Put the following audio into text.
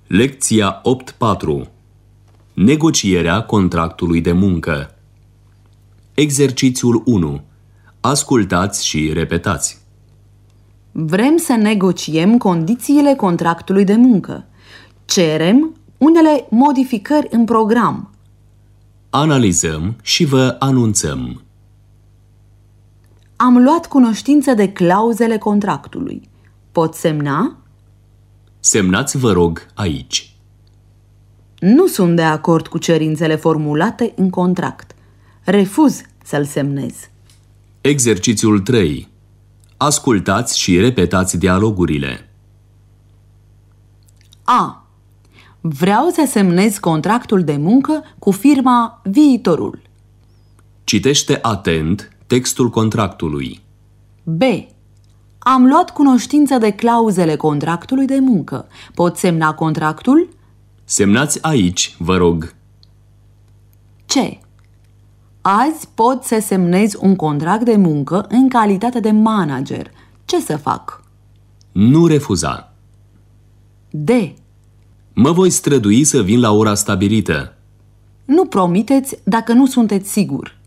Lecția 8.4. Negocierea contractului de muncă. Exercițiul 1. Ascultați și repetați. Vrem să negociem condițiile contractului de muncă. Cerem unele modificări în program. Analizăm și vă anunțăm. Am luat cunoștință de clauzele contractului. Pot semna? Semnați, vă rog, aici. Nu sunt de acord cu cerințele formulate în contract. Refuz să-l semnez. Exercițiul 3. Ascultați și repetați dialogurile. A. Vreau să semnez contractul de muncă cu firma Viitorul. Citește atent textul contractului. B. Am luat cunoștință de clauzele contractului de muncă. Pot semna contractul? Semnați aici, vă rog. C. Azi pot să semnez un contract de muncă în calitate de manager. Ce să fac? Nu refuza. D. Mă voi strădui să vin la ora stabilită. Nu promiteți dacă nu sunteți sigur.